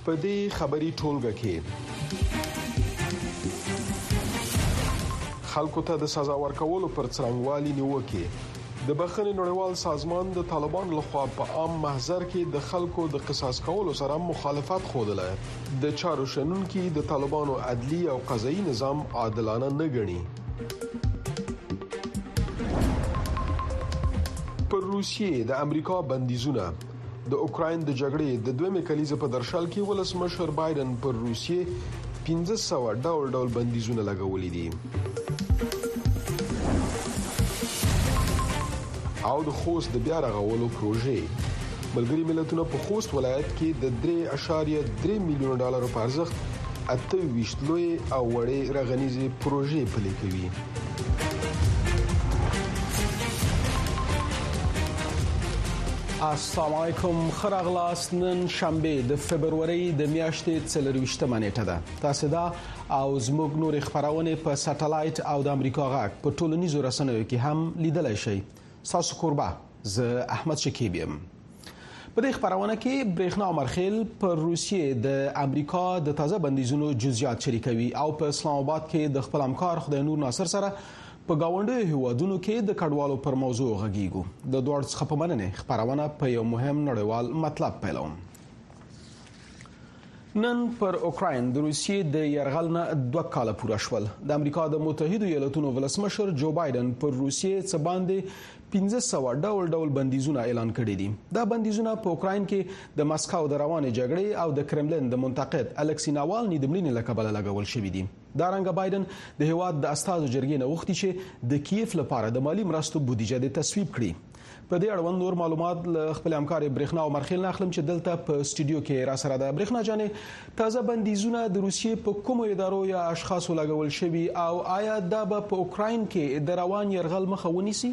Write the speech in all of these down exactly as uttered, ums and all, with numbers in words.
په دې خبري ټولګه کې خلکو ته د سزا ورکولو پر څرنګوالي نیوکه د بخښنې نړیوال سازمان د طالبان لخوا په عام محضر کې د خلکو د قصاص کولو سره مخالفت خوده د چارو شنونکو د طالبانو عدلی او قضایي نظام عادلانه نه ګڼي. پر روسیې د امریکا بندیزونه د اوکراین د جګړې د دویمې کلیزې په درشل کې ولسمشر بایدن پر روسیې پنځه سوه ډول ډول بندیزونه لګولې دي. او د خوست د بیا رغولو پروژې ملګری ملتونه په خوست ولایت کې د درې اعشاریه درې میلیون ډالر په ارزښت اته ویشت لوی او وړې رغنیزي پروژې پلي کوي. السلام علیکم، خراغلاس. نن شنبه د فبرवरी د میاشتې څلرویشتمه نیټه ده. تاسو دا او زموږ نور خبرونه په ساتلایت او د امریکا غاک په ټولنیزو رسنیو کې هم لیدلای شئ. تاسو قربا ز احمد شکیبیم. په دې خبرونه کې برېښنا مرخیل پر روسیې د امریکا د تازه بندیزونو جزئیات شریکوي او په اسلام آباد کې د خپل همکار خدای نور ناصر سره په گاونډي هیوادونو کې د کډوالو پر موضوع غږیږو. د دوړ څخه په مننه خبرونه په یو مهم نړیوال مطلب پیلوم. نن پر اوکراین د روسیې د یرغل نه دوه کاله پوره شول. د امریکا د متحده ایالاتونو ولسمشر جو بایدن پر روسیې څه باندې پنځه سوه ډول ډول بندیزونه اعلان کړي دي. دا بندیزونه په اوکراین کې د مسکو د روانې جګړې او د کرملین د منتقد الکسی ناوالني د مړینې لقب لګول شوې دي. دا رنګ بایدن د هیواد د استازو جرګې نه وغوښتي چې د کیف لپاره د مالی مرستو بودیجه د تصویب کړي. په دې اړوند نور معلومات له خپل همکار برېښنا او مرخیل ناخلم چې دلته په استودیو کې را سره ده. برېښنا جانې، تازه بندیزونه د روسیې په کومو ادارو یا اشخاصو لګول شوي او آیا دا به په اوکراین کې د روان یرغل مخه ونیسي؟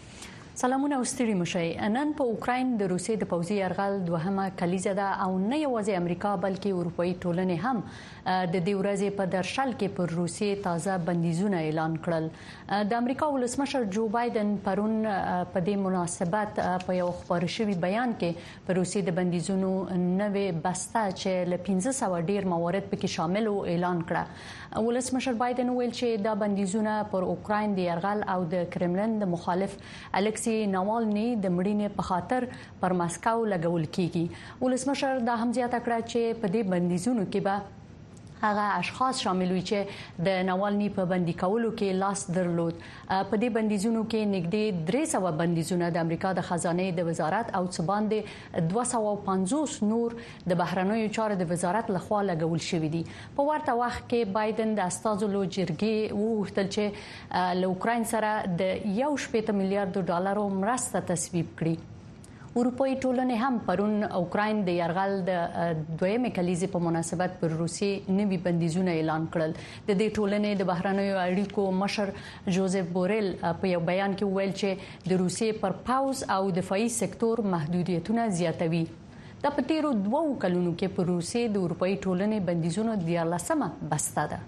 سلامونه او ستړي مشئ. نن په اوکراین د روسیې د پوځي یرغل دوهمه کلیزه ده او نه یوازې امریکا بلکې اروپאי ټولنې هم د دې ورځې په درشل کې پر روسیې تازه بندیزونه اعلان کړل. د امریکا ولسمشر جو بایدن پرون په دې مناسبت په یو خبري شوی بیان کې پر روسیې د بندیزونو نوې بسته چې ل پنځه سوه ډیر موارد پکې شامل او اعلان کړه. ولسمشر بایدن ویل چې دا بندیزونه پر اوکراین د یرغل او د کرملین د مخالف الکسی ناوالني د مړینې په خاطر پر مسکو لګول کیږي. ولسمشر دا هم زیاته کړه چې په دې بندیزونو کې به هغه اشخاص شامل وي چې د ناوالني په بندي کولو کې لاس درلود. په دې بندیزونو کې نږدې درې سوه بندیزونه د امریکا د خزانه د وزارت او څه باندې دوه سوه پنځوس نور د بهرنیو چارو د وزارت لخوا لګول شوې دي. په ورته وخت کې بایدن د استازو جرګې وغوښتل چې له اوکراین سره د یو شپېته میلیارډ ډالرو مرسته تصویب کړي. اروپאי ټولنې هم پرون اوکراین د یرغل د دویمې کلیزې په مناسبت پر روسیې نوي بندیزونه اعلان کړل. د دې ټولنې د بهرنیو اړیکو مشر جوزف بوریل په یو بیان کې ویل چې د روسیې پر پاوز او دفاعي سکتور محدودیتونه زیاتوي. د پټیرو دوه کلونو کې پر روسیې د اروپאי ټولنې بندیزونو د لسمه بسته ده.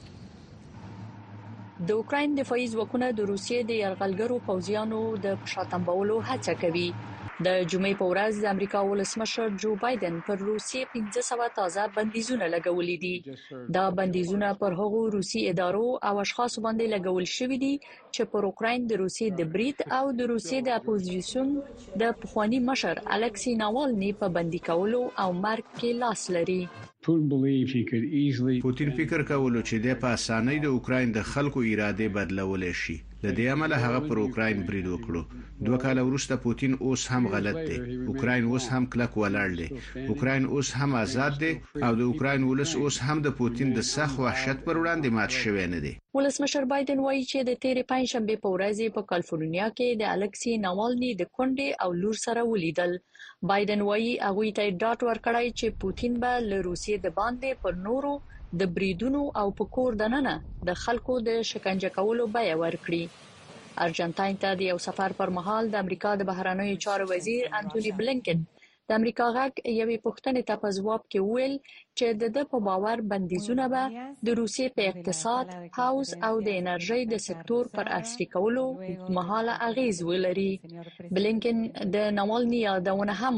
د اوکراین دفاعي ځواکونه د روسیې د یرغلګرو پوځیانو د شاتمبولو هڅه کوي. د جمعې په ورځ د امریکا ولسمشر جو بایدن پر روسیې پنځه سوه تازه بندیزونه لګولې دي. دا بندیزونه پر هغو روسي ادارو او اشخاصو باندې لګول شوي دي چې پر اوکراین د روسیې د برید او د روسیې د اپوزیسیون د پخوانی مشر الکسی ناوالني په بندي کولو او مرګ کې لاس لري. پوتین فکر کولو چې د په اسانۍ د اوکراین د خلکو اراده بدلولې شي. لدې عمله هغه پر اوکراین برید وکړو. دوه کاله وروسته پوتین اوس هم غلط دی. اوکراین اوس هم کلک ولاړ دی. اوکراین اوس هم آزاد دی او د اوکراین ولس اوس هم د پوتین د سخت وحشت پر وړاندې مات شوی نه دی. ولسمشر بایدن وایي چې د تیرې پنځشنبه په ورځ په کالیفورنیا کې د الکسی ناوالني د کونډې او لور سره ولیدل. بایدن وایي هغه ته ډاټ ورکړای چې پوتین به له روسیې د باندې پر نورو د بریدونو او په کور دننه د خلکو د شکنجه کولو بیه ورکړي. ارجنټاین ته د یو سفر پر مهال د امریکا د بهرنیو چارو وزیر انټونی بلینکن د امریکا غږ یوې پوښتنې ته په ځواب کې وویل چې د په باور بندیزونه به د روسیې په اقتصاد، حوض او د انرژي د سکتور پر عصري کولو مهاله اغیز ولري. بلینکن د ناوالني یادونه هم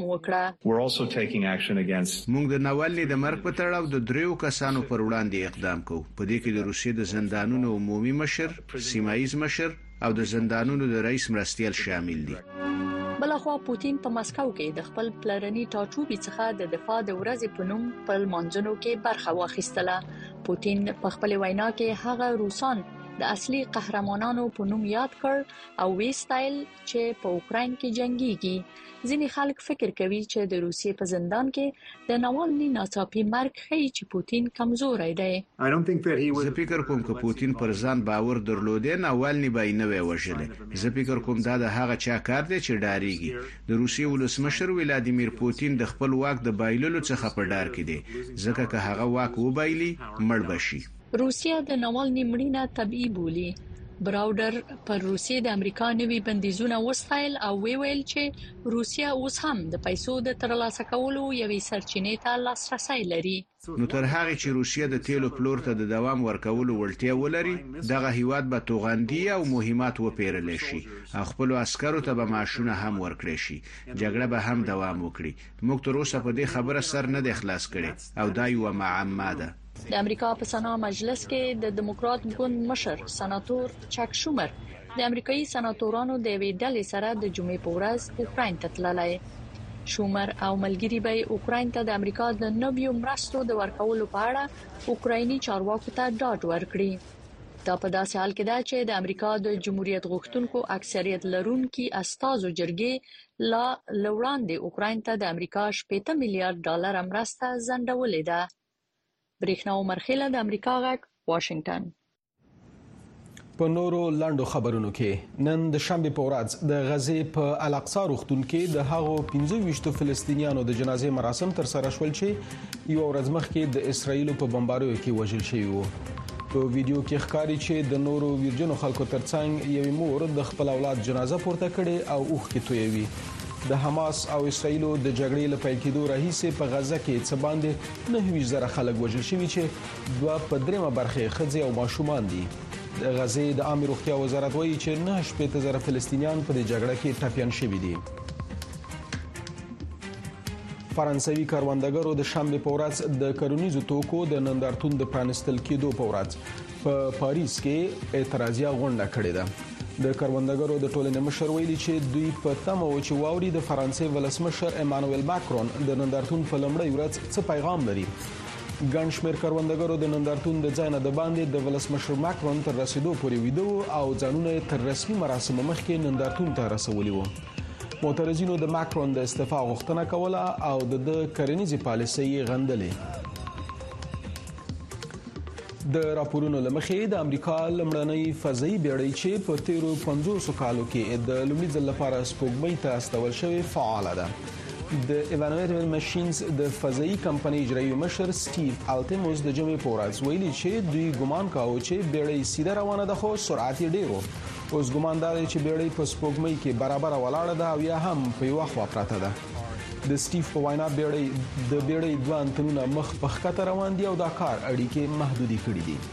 وکړه. موږ د ناوالني د مرګ په تړاو د دریو کسانو پر وړاندې اقدام کوو. په دې کې د روسیې د زندانونو عمومي مشر، سیمایي مشر او د زندانونو د رئیس مرستیال شامل دي. بلخوا پوتین په مسکو کې د خپل پلرني ټاټوبي څخه د دفاع د ورځې په نوم په منځونو کې برخه واخیستله. پوتین په خپل وینا کې هغه روسان د اصلي قهرمانانو په نوم یاد کړ او ویستایل چې په اوکرين کې جنگيږي. ځینې خلک فکر کوي چې د روسیې په زندان کې د ناوالني ناڅاپي مرګ ښیي چې پوتین کمزوري دی. زه فکر کوم چې پوتین پر ځان باور درلودي ناوالني به نه وي وژلې. زه فکر کوم دا د هغه چا کار دی چې ډاریږي. د روسیې ولسمشر ولادیمیر پوتین د خپل واک د بایللو څخه په ډار کې دی، ځکه که هغه واک وبایلي مړ بشي. روسیا د ناوالني مړینه طبيعي بولي. براودر پر روسیې د امریکا نوي بندیزونه وستایل او ویل چې روسیا اوس هم د پیسو د ترلاسه کولو یوې سرچینې ته لاسرسي لري. نو تر هغه چې روسیا د تیلو پلور ته د دوام ورکولو وړتیا ولري، دغه هیواد به توغندي او مهمات وپیرل شي او خپل عسکرو ته به معاشونه هم ورکړي شي. جګړه به هم دوام وکړي. موږ تر اوسه په دې خبره سر نه د اخلاص کړي او دا یو معما ده. د امریکا په سنا مجلس کې د دیموکرات ګوند مشر سناتور چک شومر د امریکایي سناتورانو د وی ډلې سره د جمعې په ورځ اوکرين ته تللی. شومر او ملګری به اوکرين ته د امریکا د نویو مرستو د ورکولو په اړه اوکرایني چارواکو ته ډاډ ورکړي. دا په داسې حال کې ده چې د امریکا د جمهوریت غوښتونکو اکثریت لرونکي استازو جرګې لا لوړاندې اوکرين ته د امریکا شپږ میلیارډ ډالر مرسته ځنډولې ده. برېښنا عمرخیله د امریکا غږ واشنگټن. په نورو لاندو خبرونو کې نن د شنبه په ورځ د غزې په الاقصی روغتون کې د هغو پنځه ویشت فلسطینیانو د جنازې مراسم تر سره شول چې یو ورځ مخکې د اسرایل په بمباریو کې وژل شوی وو. په ویډیو کې ښکاري چې د نورو ویرجنو خلکو ترڅنګ یوې مور د خپل اولاد جنازه پورته کړي او اوښ کې تویوي. د حماس او اسرایل د جګړې له پیل کېدو راهیسې په غزه کې څه باندې نه ویشت زره خلک وژل شوي چې دوه په دریمه برخه ښځې او ماشومان دي. د غزې د عامه روغتیا وزارت وایي چې نه شپږ زره فلسطینیان په دې جګړه کې ټپيان شوي دي. فرانسوي کاروندګرو د شنبه په ورځ د کرنیزو توکو د نندارتون د پرانستل کېدو په ورځ په پاریس کې اعتراضیه غونډه کړې ده. د کاروندګرو د ټولنې مشر ویلي چې دوی په تمه و چې واوري د فرانسې ولسمشر ایمانوئل ماکرون د نندارتون په لومړۍ ورځ څه پیغام لري. ګڼ شمېر کاروندګرو د نندارتون د ځای نه د باندې د ولسمشر ماکرون تر رسیدو پورې ویده او ځانونه تر رسمي مراسمو مخکې نندارتون ته رسولي وو. معترضینو د ماکرون د استعفا غوښتنه کوله او د کرنیزې پالیسۍ غندلې. د راپورونو لمخې د امریکا لمړنۍ فضایي بیړۍ چې په تیرو پنځوس کالو کې د لومړي ځل لپاره سپوږمۍ ته استول شوې فعال ده. د ایوانویټر ماشینز د فضایي کمپنۍ اجرایي مشر سټیو الټیموس د جمعې په ورځ ویلي چې دوی ګمان کاوه چې بیړۍ سیده روانه ده خو سرعت یې ډیر و. اوس ګمان دی چې بیړۍ په سپوږمۍ کې برابر ولاړه ده او یا هم په یو خوا پراته ده. د سټیف په وینا بیړۍ د بیړۍ دوه انتنونه مخ په ښکته روان دي او دا کار اړیکې محدودي کړې دي.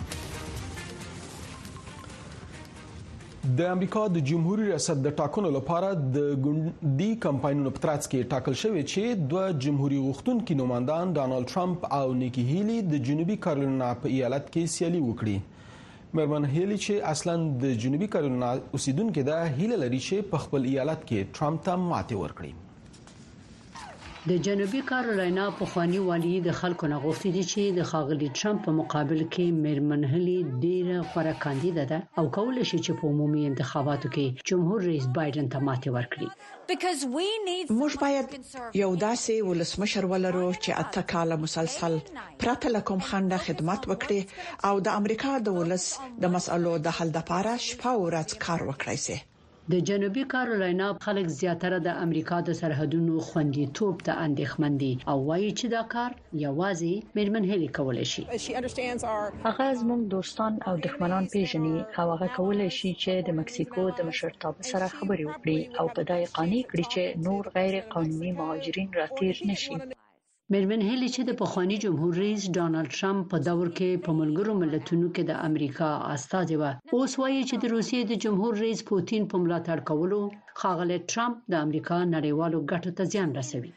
د امریکا د جمهوریت ریاست د ټاکنو لپاره د ګوندي کمپاینونو په ترڅ کې ټاکل شوی چې دوه جمهوریت غوښتونکي نوماندان ډانلډ ټرمپ او نیکی هیلی د جنوبي کارولینا په ایالت کې سیالي وکړي. مرمن هیلی چې اصلا د جنوبي کارولینا اوسیدونکو ده هیله لري چې په خپل ایالت کې ټرمپ ته ماتې ورکړي. د جنوبي کارولینا پخوانی والی د خلکو نه غوښتي دي چې د ښاغلي ټرمپ په مقابل کې میرمن هیلی ډیره غوره کاندیده ده او کولای شي چې په عمومي انتخاباتو کې جمهور رئیس بایدن ته ماتې ورکړي. موږ باید یو داسې ولسمشر ولرو چې اته کاله مسلسل پرته له کوم خنډه خدمات وکړي او د امریکا د ولس د مسالو د حل لپاره شپه او ورځ کار وکړي سي. د جنوبي کارولاینا خلک زیاتره د امریکا د سرحدونو خوندیتوب ته اندېښمن دي او وایي چې دا کار یوازې میرمن هلي کولای شي. هغه زموږ دوستان او دښمنان پیژني او هغه کولای شي چې د مکسیکو د مشرتابه سره خبرې وکړي او په دای قانوني کړي چې نور غیر قانوني مهاجرین راتیر نشي. میرمن هلي چې د پخوانی جمهور رئیس ډانلډ ټرمپ په دور کې په ملګرو ملتونو کې د امریکا استازي و، اوس وایي چې د روسیې د جمهور رئیس پوتین په ملاتړ کولو ښاغلی ټرمپ د امریکا نړیوالو ګټو ته زیان رسوي.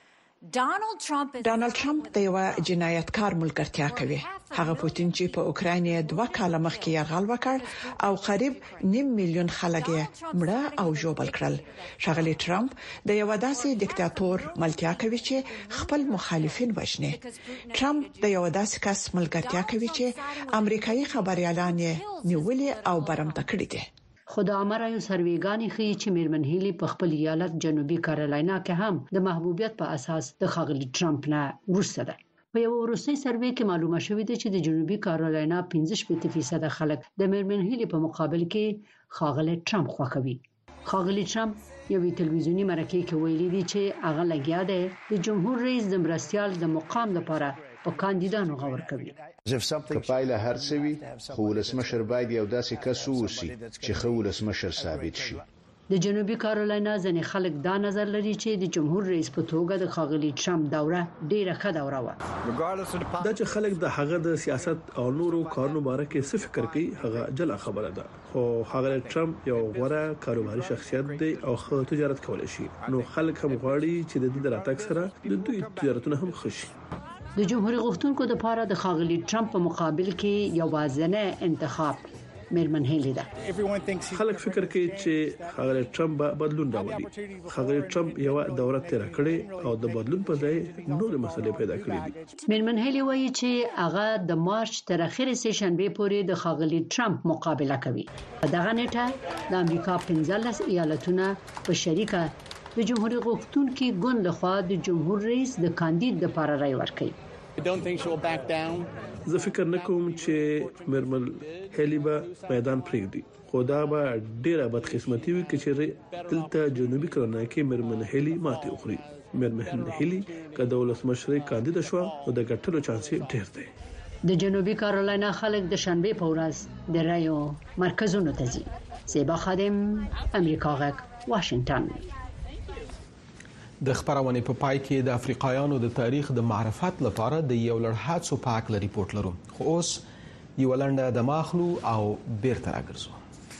ډانلډ ټرمپ د یو جنایتکار ملګرتیا کوي. هغه پوتین چې په اوکراین دوه کاله مخکې یرغل وکړ او قریب نیم میلیون خلک مړه او ژوبل کړل. ښاغلی ټرمپ د یو داسې دیکتاتور ملتیا کوي چې خپل مخالفین وژني. ټرمپ د یو داسې کس ملګرتیا کوي چې امریکایي خبريالان یې نیولې او برمته کړې دي. خو د امرایو سرویګانی ښیي چې میرمن هیلي په خپل ایالت جنوبي کارولاینا کې هم د محبوبیت په اساس د ښاغلي ټرمپ نه وروسته ده. په یو وروستي سروې کې معلومه شوې ده چې د جنوبي کارولاینا پنځه شپږ فیصد خلک د میرمن هیلي په مقابل کې ښاغلي ټرمپ خوښوي. ښاغلي ټرمپ یو تلویزیونی مرکه کې ویلي دي چې هغه لګیا دی د جمهور رئیس د مرستيال د مقام لپاره په کاندیدانو غور کوي. کپایله هرڅوي خو ولسمشر باید یو داسې کس ووسی چې خو ولسمشر ثابت شي. د جنوبي کارولاینا ځنې خلک دا نظر لري چې د جمهور رئیس په توګه د ښاغلي ټرمپ دوره ډیره ښه دوره و. دا چې خلک د هغه د سیاست او نورو کارونو باره کې څه فکر کوي هغه جلا خبره ده. خو ښاغلي ټرمپ یو غوره کاروباري شخصیت دی او ښه تجارت کولای شي. نو خلک هم غواړي چې د دې د راتګ سره د دوی تجارتونه هم ښه شي. د جمهوریت غوښتونکو د لپاره د ښاغلي ټرمپ په مقابل کې یو وازنه انتخاب میرمن هیلي ده. خلک فکر کوي چې ښاغلي ټرمپ بدلون راوړي. ښاغلي ټرمپ یو دوره تیر کړي او د بدلون په ځای نور مسلې پیدا کړې دي. میرمن هیلي وایي چې هغه د مارچ تر اخره سه شنبه پورې د ښاغلي ټرمپ مقابله کوي. په دغه نیټه د امریکا پنځلس ایالتونه په شریکه د جمهوریت غوښتونکو ګوند لخوا د جمهور رئیس د کاندید لپاره رای ورکړي. زه فکر نکوم چې میرمن هیلي به میدان پریږدي. خو دا به ډیره بدقسمتي وي چې دلته جنوبي کارولاینا کې میرمن هیلي ماتې وخوري. میرمن هیلي که د ولسمشر کاندید شو نو د ګټلو چانس ډیر دی. د جنوبي کارولاینا خلک د شنبه په ورځ د رایو مرکزونو ته ځي. زیبا خادم، امریکا غږ، واشنگټن. د خبرونه په پای کې د افریقایانو د تاریخ د معرفت لپاره د یو لړ حادثو په اړه ریپورت لرو. خو اوس یو لنډه د ماخلو او بیرته راګرځو.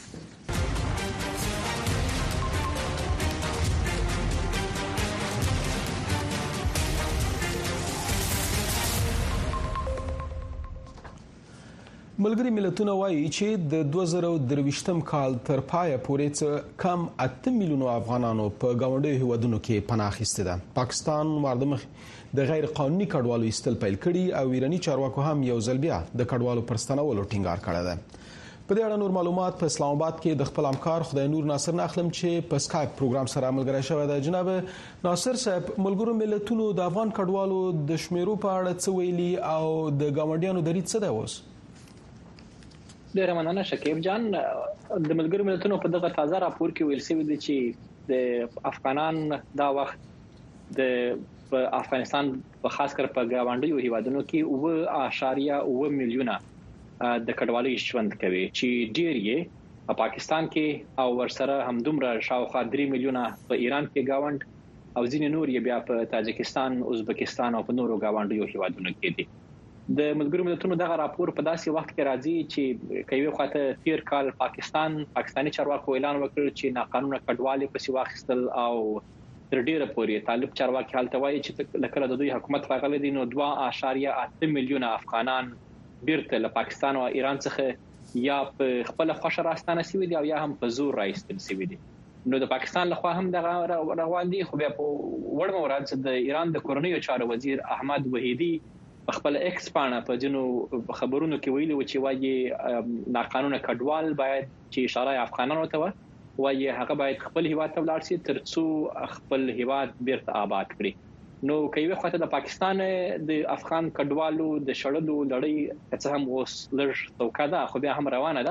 ملګری ملتونه وایي چې د دوه زره درویشتم کال تر پایه پورې څه کم اته میلیونو افغانانو په ګاونډیو هیوادونو کې پناه اخیستې ده. پاکستان مردمخ د غیر قانوني کډوالو ایستل پیل کړي او ایرانی چارواکو هم یو ځل بیا د کډوالو پر ستنولو ټینګار کړی ده. په دې اړه نور معلومات په اسلام آباد کې د خپل همکار خدای نور ناصر ناخلم چې په اسکایپ پروګرام سره ملګری شوی دی. جناب ناصر صاحب، ملګرو ملتونو د افغان کډوالو د شمیرو په اړه څه ویلي او د ګاونډیانو دریځ څه دی اوس؟ ډیره مننه شکیب جان. د ملګرو ملتونو په دغه تازه راپور کې ویل شوی دی چې د افغانان دا وخت د افغانستان په خاص کر په ګاونډیو هیوادونو کې اوه اعشاریه اوه میلیونه د کډوالۍ ژوند کوي چې ډیر یې په پاکستان کې او ورسره همدومره شاوخوا درې میلیونه په ایران کې گاوند او ځینې نور یې بیا په تاجکستان، ازبکستان او په نورو ګاونډیو هیوادونو کې دي. د ملګرو ملتونو دغه راپور په داسې وخت کې راځي چې کوي خواته تیر کال پاکستان پاکستاني چارواکو اعلان وکړ چې ناقانونه کډوالۍ په سیوا خستل او تر ډیره پورې طالب چارواکي حالت وایي چې لکه د دوی حکومت راغلی دی نو دوه اعشاریه اته میلیونه افغانان بیرته له پاکستان او ایران څخه یا په خپل خوښه راستانه شوي دي او یا هم په زور راایستل شوي دي. نو د پاکستان لخوا هم دغه روان دي. خو بیا په وړ مورد د ایران د کورنیو چارو وزیر احمد وحیدی خپل ایکس پاڼه په جنو خبرونو کې ویلي و چې وايي ناقانونه کډوال باید چې اشاره افغانانو ته وايي هغه باید خپل هیواد ته ولاړ شي ترڅو خپل هیواد بیرته آباد کړي. نو کوي خو ته د پاکستان د افغان کډوالو د شړلو لړۍ څه هم اوس لږ توکا ده خو بیا هم روانه ده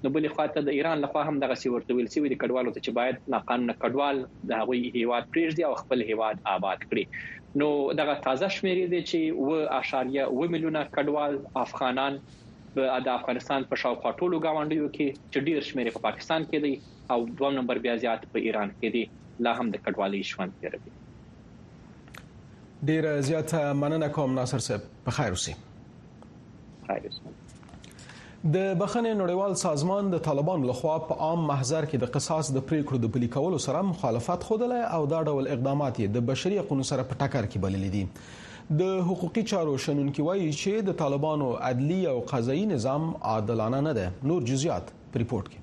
نو بلې خواته د ایران لخوا هم دغه سی ورته ویل سوي د کډوالو ته چې باید ناقانونه کډوال د هغوی هیواد پریږدي او خپل هیواد آباد کړي. نو دغه تازه شمیرې دي چې و اشاریه و میلیونه کډوال افغانان د افغانستان په شاوخوا ټولو گاونډیو کې چې ډیر شمیرې په پاکستان کې دي او دویم نمبر بیا زیات په ایران کې دي، لا هم د کډوالۍ ژوند تیروي. ډیر زیات مننه کوم ناصر صاحب، په خیر اوسئ. خیر اوسئ. د بخښنې نړیوال سازمان د طالبانو لخوا په عام محضر کې د قصاص د پریکړو د پلي کولو سره مخالفت خوده او دا ډول اقدامات د بشري حقوقو سره په ټکر کې بللي دي. د حقوقي چارو شنونکي وایي چې د طالبانو عدلي او قضایي نظام عادلانه نه ده. نور جزئیات په ریپورت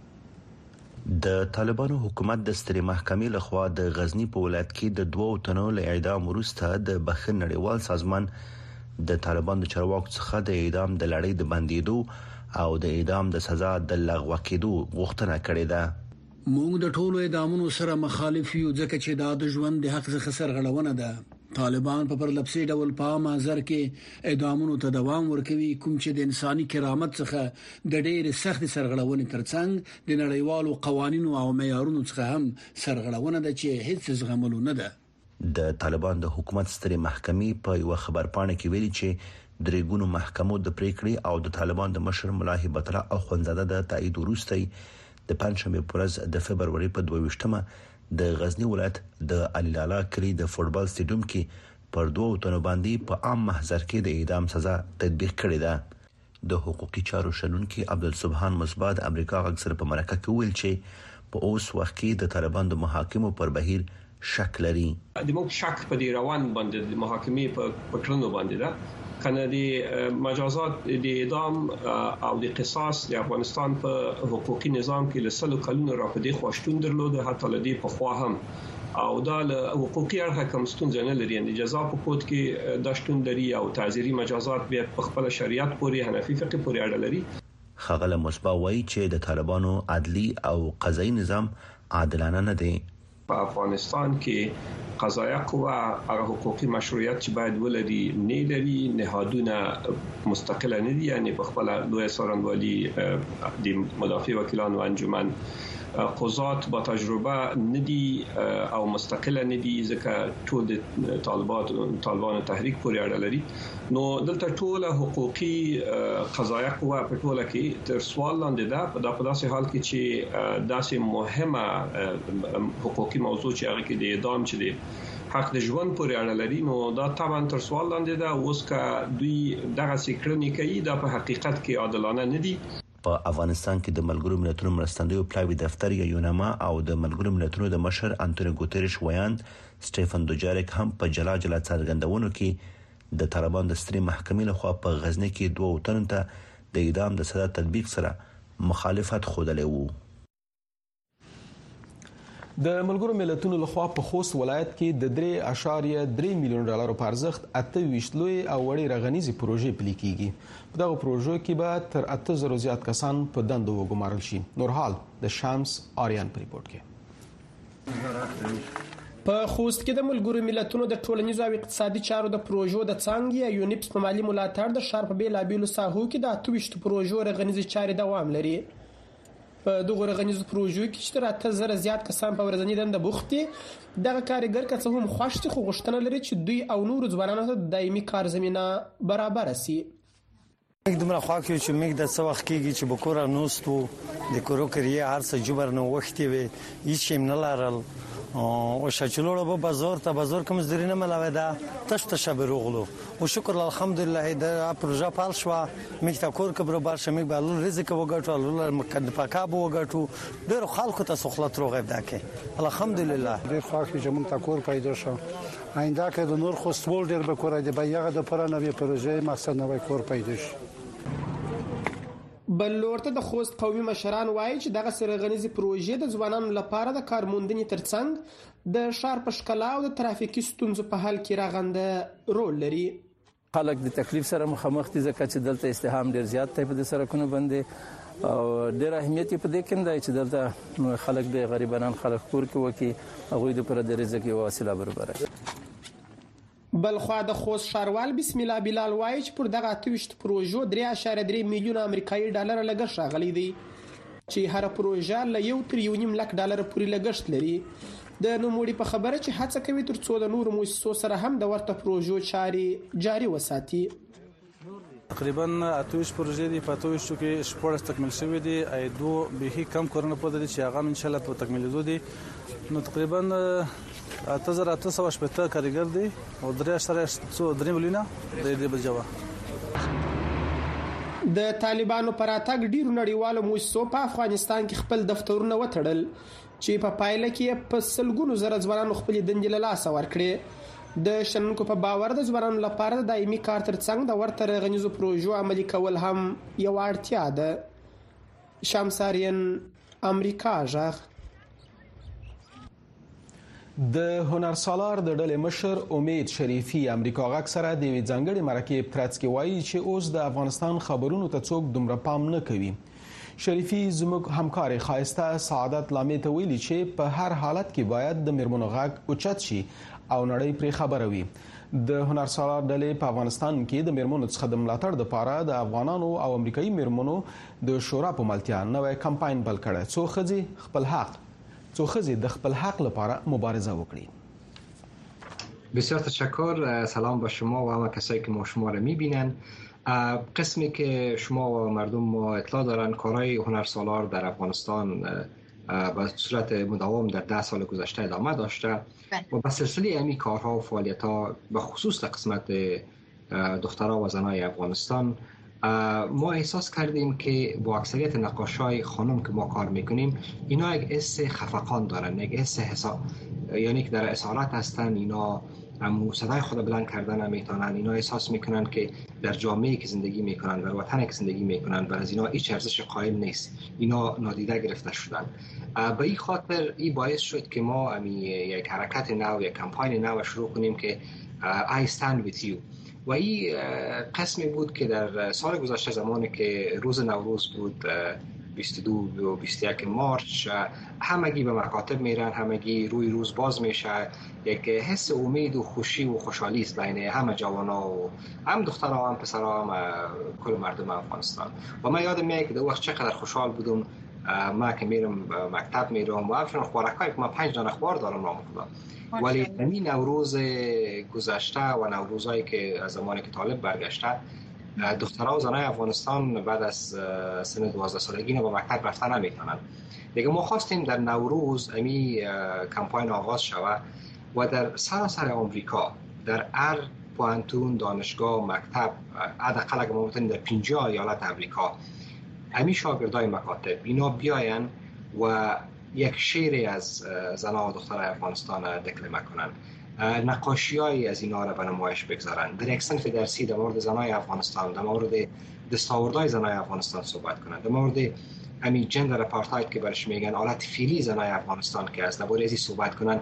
کې. د طالبانو حکومت د سترې محکمې لخوا د غزنی په ولایت کې د دوو تنو له اعدام وروسته د بخښنې نړیوال سازمان د طالبانو د چارواکو څخه د اعدام د لړۍ د بندیدو او د اعدام د سزا د لغوه کېدو غوښتنه کړې ده. موږ د ټولو اعدامونو سره مخالف یو ځکه چې دا د ژوند د حق څخه سرغړونه ده. طالبان په پرلپسې ډول په مازر کې اعدامونو ته دوام ورکوي، کوم چې د انساني کرامت څخه د ډېر سخت سرغړونې ترڅنګ د نړیوالو قوانینو او معیارونو څخه هم سرغړونه ده چې هیڅ زغملو نه ده. د طالبان د حکومت سترې محکمې په یو خبرپاڼه کې ویلي چې درېګونو محکمو د پریکړې او د طالبان د مشر ملا هیبت الله اخوندزاده د تایید وروسته د پنځمې پرز د فبرवरी په دوه ویشتمه د غزنی ولایت د علي لالا کلی د فوټبال سټیډیوم کې پر دوه تنو باندې په عام محضر کې د اعدام سزا تطبیق کړې ده. د حقوقي چارو شنونکي عبدالسبحان مصباح د امریکا اکثر په مرکه کې ویل چې په اوس وخت کې د طالبان د محاکمو پر بهیر شک لري. د موږ شک په دی روان باندې د محاکمې په پټرونو باندې ده کنه د مجازات د اعدام او د قصاص د افغانستان په حقوقي نظام کې لسلو کلونو را په دې خواشتون درلود، حتی لدی په خوا هم او دا حقوقي اړه کوم ستونزه نه لري. د جزا په کود کې د شتون لري او تعزیري مجازات بیا په خپل شریعت پورې حنفي فقه پورې اړه لري. خغل مصباح وایي چې د طالبانو عدلي او قضایي نظام عادلانه نه دی. په افغانستان کې قضایه قوه هغه حقوقي مشروعیت چې باید ولري نه لري، نهادونه مستقله نه دي، یعنی په خپل لوی څارنوالي د مدافع وکیلانو انجمن قضات با تجربه ندي او مستقله ندي ځکه ټول د طالبانو طالبانو تحریک پورې اړه لري. نو دلته ټول حقوقي قضایه قوه په ټوله کې تر سوال لاندې ده. دا په داسې حال کې چې داسې مهمه حقوقي موضوع چې هغه کې د اعدام چې دی حق د ژوند پورې اړه لري، نو دا طبعا تر سوال لاندې ده. اوس که دوی دغه سکرنی کوي دا په حقیقت کې عادلانه نه دي. په افغانستان کې د ملګرو ملتونو مرستندوی پلاوی دفتر یا یوناما او د ملګرو ملتونو د مشر انټونیو ګوتریش ویان سټيفن دوجاریک هم په جلا جلا څرګندونو کې د طالبان د سترې محکمې لخوا په غزنی کې دوه تنو ته د اعدام د سزا تطبیق سره مخالفت خوده وو. د ملګرو ملتونو لخوا په خوست ولایت کې د درې اشاریه درې میلیون ډالر په ارزښت اته ویشت لوی او وړي رغنیزي پروژې پلي کیږي. په دغه پروژو کې به تر اته زره زیات کسان په دندو وګمارل شي. نورحال د شمس آریان په ریپورت کې. په خوست کې د ملګرو ملتونو د ټولنیزو او اقتصادي چارو د پروژو د څنګه یا یونیپس په مالی ملاتړ د شارپ بیلابیلو ساحو کې د اته ویشت پروژو رغنیزي چارې دوام لري. په دغه رغنیزو پروژو کې چې تر اته زره زیات کسان په ورځنی دنده بوخت دي. دغه کارګر که څه هم خوښ دي خو غوښتنه لري چې دوی او نور ځوانانو ته دایمي کار زمينه برابر شي. یک دومره خوا کې چې موږ د څو وخت کېږي چې بکوره نوستو د کورو کریه هر څه جبر نه وختي وي هیڅ هم نه لارل او شچلوړه په بازار ته بازار کوم زرینه ملوي دا تش تش بروغلو او شکر الحمدلله د پروژه پال شو موږ ته کور کبر بار شمې به رزق وګټو الله مکد پکاب وګټو ډېر خلکو ته سخلت روغ ده کې الحمدلله ډېر خوښ چې موږ ته کور پیدا شو. آینده کې د نور خوستول ډېر به کور دی به یغه د پرانه به پروژه مقصد نه کور پیدا شي. بل لورته د خوست قومي مشران وایي چې دغه سرغنیزي پروژې د ځوانانو لپاره د کارموندنې ترڅنګ د ښار په ښکلا او د ترافیکي ستونزو په حل کې راغنده رول لري. خلک د تکلیف سره مخامخ دي ځکه چې دلته ازدحام ډیر زیات دی په سړکونو باندې او ډیر اهمیت په دې کې دی چې دلته خلک د غریبانان خلک کور کې وکي هغه د پر د رزق یو وسیله برابره. بل خو د خوست شاروال بسم الله بلال وایي چې پر دغه اته ویشت پروژو درې اعشاریه درې میلیون امریکایي ډالر لګښت راغلی دی. چې هر پروژه له یو تر یو نیم لک ډالر پورې لګښت لري. د نوموړي په خبره چې هڅه کوي تر څو د نورو مؤسسو سره هم د ورته پروژو چارې جاري وساتي. تقریبا اتوش پروژې دی په اتوش کې شپږ تکمیل شوې دي، ای دوه به کم کورونه پوره دي چې هغه ان شاء الله په تکمیل دي. نو تقریبا اته زره اته سوه شپږ کارګر دي او درې اشاره څو درې ملیونه د دې بجوا. د طالبانو پر اتګ ډیرو نړیوالو مؤسسو په افغانستان کې خپل دفترونه وتړل چې په پایله کې په سلګونو زره ځوانانو خپل دندې له لاسه ورکړي. د شنونکو په باور د ځوانانو لپاره د دایمي کار ترڅنګ د ورته رغنیزو پروژو عملي کول هم یو اړتیا ده. شمسارین امریکا ژغ. د هنر سالار د ډلې مشر امید شریفي امریکا غاک سره د وی ځنګړي مرکه پراتسکی وایي چې اوس د افغانستان خبرونو ته څوک دومره پام نه کوي. شریفي زموږ همکار خایسته سعادت لامې ته ویلي چې په هر حالت کې باید د میرمنو غاک اوچت شي او نړۍ پرې خبره وي. د هنر سالار ډلې په افغانستان کې د میرمنو څخه د ملاتړ لپاره د افغانانو او امریکایي میرمنو د شورا په ملتیا نوې کمپاین بل کړی څو ښځې خپل حق څو ښځې د خپل حق لپاره مبارزه وکړي. بسیار تشکر. سلام با شما و همه کسایی که ما شما را میبینن. قسمی که شما و مردم ما اطلاع دارن کارهای هنر سالار در افغانستان به صورت مداوم در ده سال گذشته ادامه داشته و به سلسله امی کارها و فعالیت ها به خصوص در قسمت دخترها و زنای افغانستان ما احساس کردیم که با اکثریت نقاشای خانم که ما کار میکنیم اینا یک حس خفقان دارن، یک حس حساب، یعنی که در اسارت هستن، اینا امو صدای خود بلند کردن نمیتونن، اینا احساس میکنن که در جامعه‌ای که زندگی میکنن و وطنی که زندگی میکنن بر از اینا هیچ ارزش قائل نیست، اینا نادیده گرفته شدن. به این خاطر این باعث شد که ما امی یک حرکت نو، یک کمپاین نو شروع کنیم که I stand with you. و این قسمی بود که در سال گذشته زمانی که روز نوروز بود بیست و دو و بیست و یک مارچ همگی به مکاتب میرن، همگی روی روز باز میشه، یک حس امید و خوشی و خوشحالی است بین همه جوانا و هم دخترها هم پسرها هم کل مردم افغانستان. و من یادم میاد که در وقت چقدر خوشحال بودم. ما که میرم مکتب میرم و همچنان خوارکایی که من پنج دانه اخبار دارم نام خدا، ولی همین نوروز گذشته و نوروزهایی که از زمانی که طالب برگشته دخترها و زنای افغانستان بعد از سن دوازده سالگی به مکتب رفتن نمیتونن. دیگه ما خواستیم در نوروز امی کمپاین آغاز شود و در سراسر آمریکا در هر پوانتون، دانشگاه، مکتب، حداقل اگه ما بتونیم در پنجاه ایالت آمریکا امی شاگردای مکاتب اینا بیاین و یک شعری از زنان و دخترای افغانستان دکلمه کنن، نقاشی‌های از اینا را به نمایش بگذارن، در یک صنف درسی در مورد زنای افغانستان، در مورد دستاوردهای زنای افغانستان صحبت کنن، در مورد همین جندر اپارتاید که برش میگن، حالت فعلی زنای افغانستان که است، در مورد ازی صحبت کنن.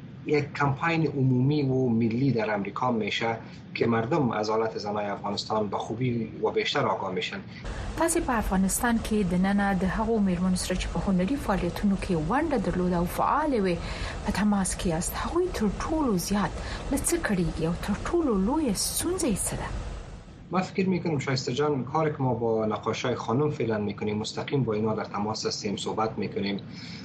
یک کمپاین عمومی و ملی در امریکا میشه که مردم از حالت زنای افغانستان به خوبی و بیشتر آگاه میشن. تاسو په افغانستان کې د نن د هغو میرمنو سره چې په هنري فعالیتونو کې ونډه درلوده او فعال وي په تماس کې است، هغوی تر ټولو زیات لڅ کړي او تر ټولو لوی ستونزې څه ده؟ ما فکر میکنم شایسته جان کاری که ما با نقاشای خانم فعلا میکنیم مستقیم با اینا در تماس هستیم، صحبت میکنیم.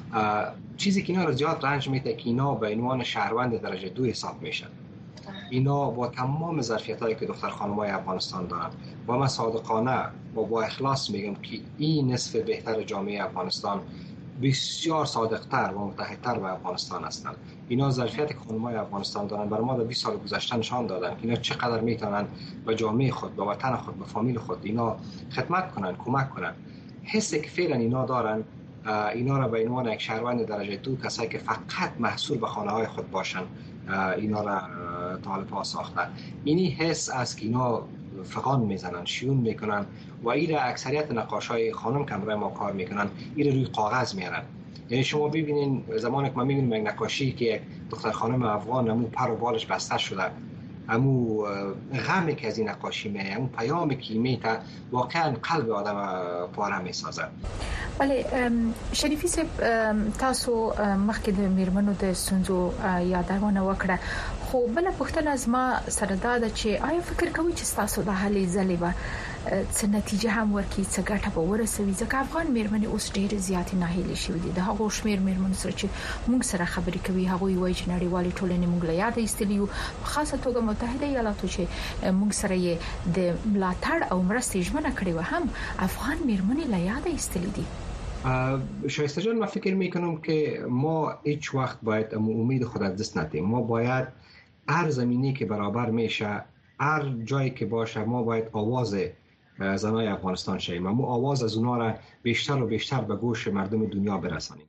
چیزی که اینا رو زیاد رنج میده که اینا به عنوان شهروند درجه دو حساب میشن. اینا با تمام ظرفیتایی که دختر خانمای افغانستان دارن و من صادقانه و با اخلاص میگم که این نصف بهتر جامعه افغانستان بسیار صادقتر و متحدتر به افغانستان هستند. اینا ظرفیت که خانمای افغانستان دارن برای ما در بیست سال گذشته نشان دادن که اینا چقدر میتونن به جامعه خود، به وطن خود، به فامیل خود اینا خدمت کنن، کمک کنن. حسی که فعلا اینا دارن اینا را به عنوان یک شهروند درجه دو، کسایی که فقط محصول به خانه های خود باشن اینا را طالب ها ساختن. اینی حس است که اینا فقان میزنن، شیون میکنن و ایره اکثریت نقاشای خانم که برای ما کار میکنن ایره روی کاغذ میارن. یعنی شما ببینین زمانی که ما میبینیم یک نقاشی که یک دختر خانم افغان امو پر و بالش بسته شده، امو غمی که از این نقاشی میه، امو پیامی که میته واقعا قلب آدم پاره میسازه. ولی شریفی صاحب تاسو مخکې د میرمنو د ستونزو یادونه وکړه، خو بل پوښتنه زما سره دا ده چې آیا فکر کوئ چې تاسو د حل ځلې به څه نتیجه هم ورکړي څه ګټه به ورسوي ځکه افغان میرمنې اوس ډېر زیات ناهیلې شوې دي د هغو شمیر میرمنو سره چې موږ سره خبرې کوي هغه وایي چې نړیوالې ټولنې موږ له یاد ایستلي یو په خاصه توګه متحده ایالاتو چې موږ سره یې د ملاتړ او مرستې ژمنه کړې و هم افغان میرمنې له یاد ایستلي دي. شایسته جان، من فکر میکنم که ما هیچ وقت باید امید خود از دست ندیم. ما باید هر زمینی که برابر میشه، هر جایی که باشه، ما باید آواز زنای افغانستان شویم. ما آواز از اونها را بیشتر و بیشتر به گوش مردم دنیا برسانیم.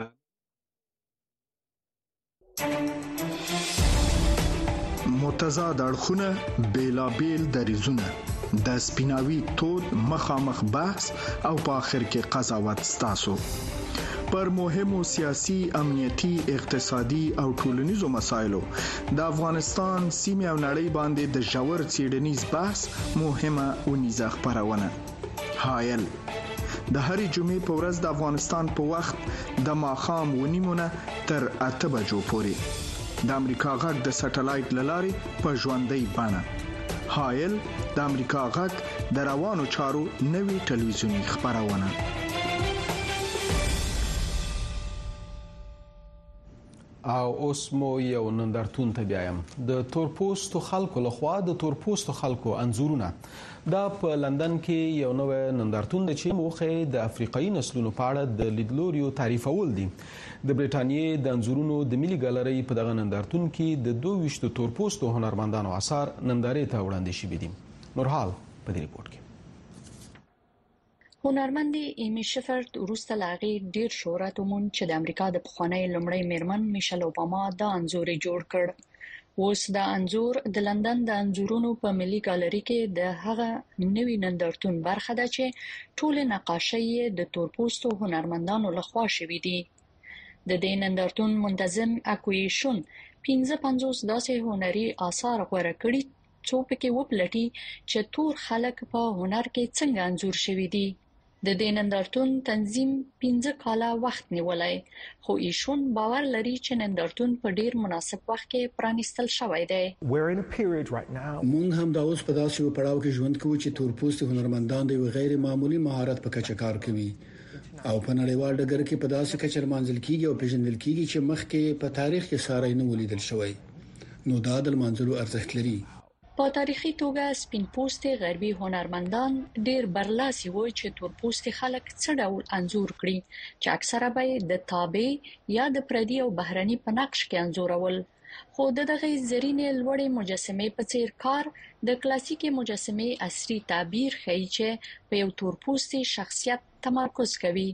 متضاد اړخونه، بیلابیل دریځونه، د سپیناوي تود مخامخ بحث او په آخر کې قضاوت ستاسو پر مهمو سیاسي، امنیتي، اقتصادي او ټولنیزو مسایلو د افغانستان سیمه او نړۍ باندې د ژور څېړنیز بحث مهمه اونیزه خبرونه. حایل د هرې جمعې په ورځ د افغانستان په وخت د ماښام ونیمونه تر اته بجو پورې د امریکا غږ د سټلایټ لارې په ژوندۍ بڼه. حایل د امریکا غږ د روانو چارو نوي ټلویزیونی خبرونه. او اوس مو یو نندارتون ته بیایم. د تورپوستو خلکو لخوا د تورپوستو خلکو انزورونه دا په لندن کې یو نوې نندارتون د چې موخه د افریقایي نسلونو په اړه د لیدلوریو تعریفول دي. د برېټانیې د انزورونو د ملي ګالري په دغه نندارتون کې د دوه ویشتو تورپوستو هنرمندانو اثار نندارې ته وړاندې شوي دي. نورحال په دې ریپورت کې هنرمند ایمی شفرد وروسته لاغي ډیر شهرت وموند چې د امریکا د پخوانی لومړی میرمن میشل اوباما د انزور جوړ کړ. اوس د انزور د لندن د انزورونو په ملي ګالري کې د هغه نوي نندارتون برخه ده چې ټول نقاشۍ د تورپوستو هنرمندانو لخوا شوي دي. د دې نندارتون منتظم اکویشن پنځه پنځوس داسې هنري آثار غوړه کړي څو پکې وپلټي چې تور خلک په هنر کې څنګه انزور شوي دي. د دې نندارتون تنظیم پنځه کاله وخت نیولای، خو ایشون باور لري چې نندارتون په ډیر مناسب وخت کې پرانیستل شوی دی. مونږ هم دا اوس په داسې یو پړاو کې ژوند کوو چې تورپوستي هنرمندان د غیر معمولی مهارت په کچه کار کوي او په نړیوال ډګر کې په داسې کچه منځل کیږي او پیژندل کیږي چې مخکې په تاریخ کې ساري نه ولیدل شوی. نو دا د منځلو ارزښت لري. په تاریخي توګه سپین پوستي غربي هنرمندان ډیر برلاسي وو چې تور پوستي خلک څه ډول انزور کړي چې اکثره به د تابع یا د پردي او بهرني په نقش کې انزورول. خو دغه زرینې لوړې مجسمې په څیر کار د کلاسیکي مجسمې عصري تعبیر ښیي چې په یو تور پوستي شخصیت تمرکز کوي.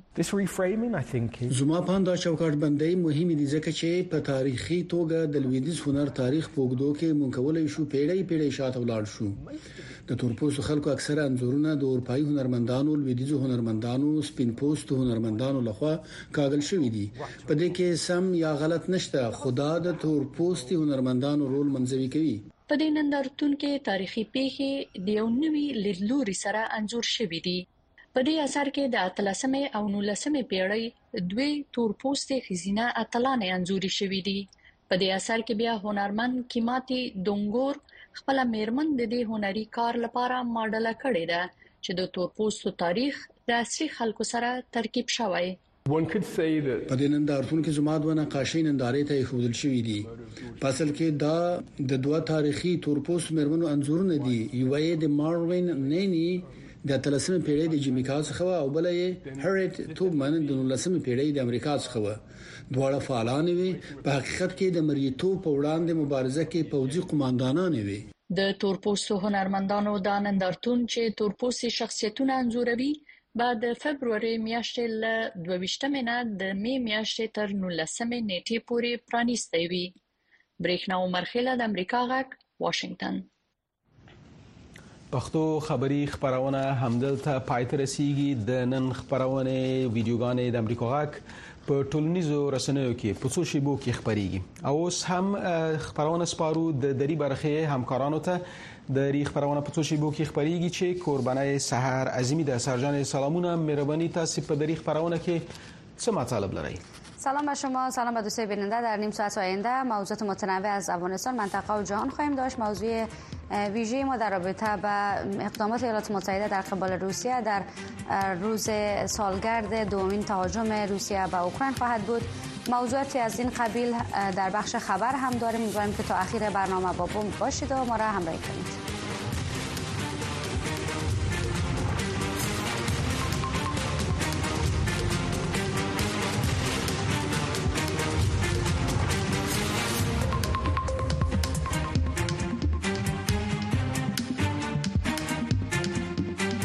زما په اند دا چوکاټ بندۍ مهمه دي ځکه چې په تاریخي توګه د لویدیز هنر تاریخ په اوږدو کې مونږ کولای شو پیړۍ پیړۍ شاته ولاړ شو. د تورپوستو خلکو اکثره انزورونه د اروپایي هنرمندانو، لویدیزو هنرمندانو، سپین پوستو هنرمندانو لخوا کاغل شوی دي. په دې کې سم یا غلط نشته، خدا د تورپوستي هنرمندانو رول منځوي کوي. په دې نندارتون کې تاریخي پیښې د یو نوي لیدلوري سره انزور شوي دي. په دې اثر کې د اتلسمې او نولسمې پیړۍ دوی تورپوستي خزینه اتلانې انزوري شوي دي. په دې اثر کې بیا هنرمند کیماتي دونګور خپل میرمن د دې هنري کار لپاره ماډل کړې ده چې د تورپوستو تاریخ د عصري خلکو سره ترکیب شوی. په دې نندارتون کې زما دوه نقاشۍ نندارې ته ښودل شوې دي. په اصل کې دا د دوه تاریخي تورپوست میرمنو انزورونه دي. یو یې د ماروین نینی د اتلسمې پیړۍ د جمیکا څخه او بل یې هریټ توبمن د نولسمې پیړۍ د امریکا څخه و. دواړه فعالان وي. په حقیقت کې د مریتوب په وړاندې مبارزه کې پوځي قوماندانان وي. د تورپوستو هنرمندانو د نندارتون چې تورپوستي شخصیتونه انځوروي بعد فبرवरी میاشتې له دوه ویشتمې نه د می میاشتې تر نولسمې نیټې پورې پرانیستی وي. برېښنا عمرخیله د امریکا غږ، واشنگټن. پښتو خبری خبرونه همدلته پای ته رسیږي. د نن خبرونه ویډیوګانې د امریکا غږ په ټولنیزو رسنیو کې په څو شیبو کې خبريږي. او اوس هم خبرونه سپارو د دری برخه همکارانو ته د ری خبرونه په څو شیبو کې خبريږي چې قربانای سحر عظیمی د سرجان سلامونه مهربانی تاسو په دری خبرونه کې څه مطالب لرئ؟ سلام به شما، سلام به دوستان بیننده. در نیم ساعت آینده موضوعات متنوع از افغانستان، منطقه و جهان خواهیم داشت. موضوع ویژه ما در رابطه با اقدامات ایالات متحده در قبال روسیه در روز سالگرد دومین تهاجم روسیه به اوکراین خواهد بود. موضوعاتی از این قبیل در بخش خبر هم داریم. امیدواریم که تا آخر برنامه با باشید و ما را همراهی کنید.